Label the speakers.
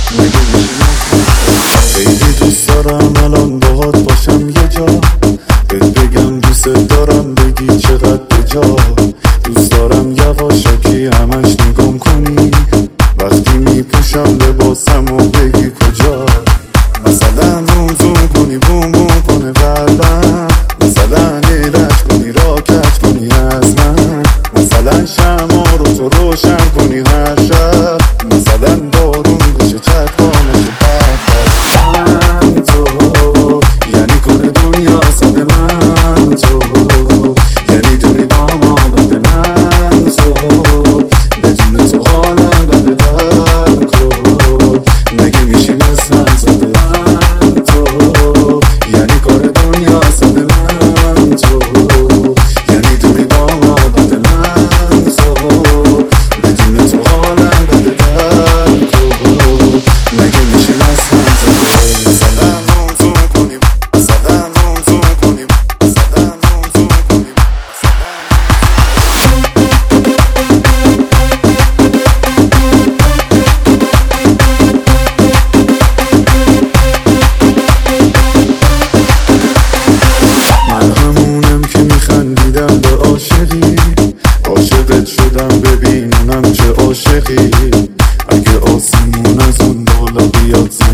Speaker 1: مگه میشه؟ خیلی دوست دارم الان باهات باشم یه جا، بهت بگم دوست دارم بگی چقدر بجا. دوست دارم یواشکی همش نگام کنی وقتی میپوشم لباسم و بگی کجا. مثلا زوم زوم کنی بوم بوم کنه قلبم، مثلا لیلش کنی راکت کنی از من، مثلا شمع رو تو روشن کنی هر شب، مثلا بارون بشه چکانش من تو، یعنی کنه دنیا صد من تو، یعنی دونی دامادت من تو، بدون تو حالم بده در کن، مگه میشی مثل من صد من تو، یعنی کار دنیا صد من تو، یعنی دونی دامادت من تو، بدون تو حالم بده در کن، مگه میشی مثل من صد من. مثلا زوم کنیم، مثلا زوم کنیم، مثلا زوم کنیم. من همونم که میخندیدم به عاشقی، عاشقت شدم ببینونم چه عاشقی. اگه آسمون از اون بالا بیاد